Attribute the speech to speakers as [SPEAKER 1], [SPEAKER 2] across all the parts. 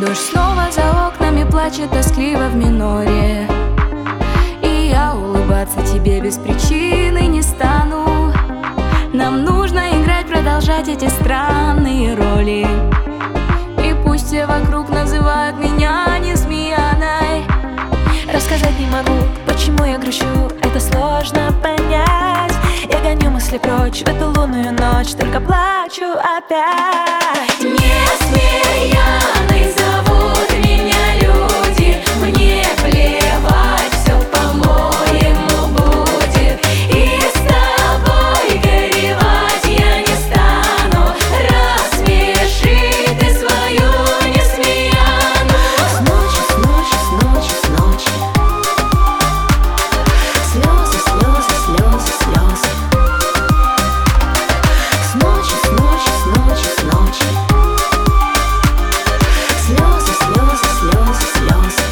[SPEAKER 1] Дождь снова за окнами плачет тоскливо в миноре, и я улыбаться тебе без причины не стану. Нам нужно играть, продолжать эти странные роли. И пусть все вокруг называют меня несмеяной,
[SPEAKER 2] рассказать не могу, почему я грущу, это сложно понять. Я гоню мысли прочь в эту лунную ночь, только плачу опять.
[SPEAKER 1] Несмеяной зовут меня люди, мне плевать, все по-моему будет. И с тобой горевать я не стану, рассмеши ты свою несмеяну.
[SPEAKER 2] С ночи, с ночи, с ночи, с ночи, слезы, слезы, слезы, слезы. С ночи, с ночи, с ночи, с ночи, слезы, слезы, слезы, слезы.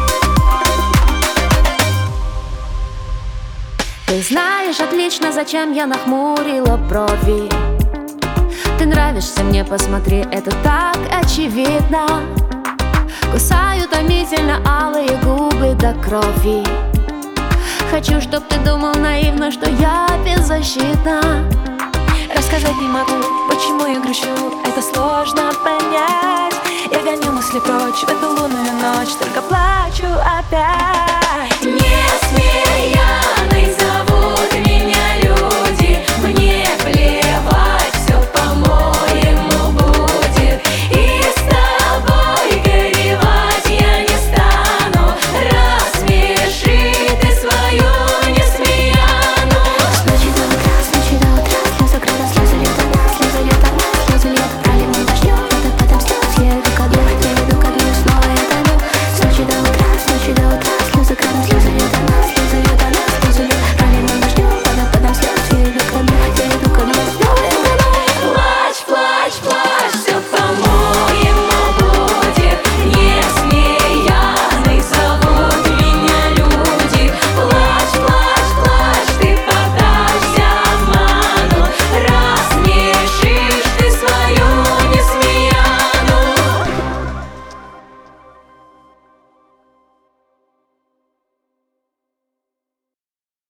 [SPEAKER 1] Ты знаешь отлично, зачем я нахмурила брови. Ты нравишься мне, посмотри, это так очевидно. Кусаю томительно алые губы до крови. Хочу, чтоб ты думал наивно, что я беззащитна.
[SPEAKER 2] Рассказать не могу, почему я грущу, это сложно понять. Я гоню мысли прочь в эту лунную ночь, только плачу опять.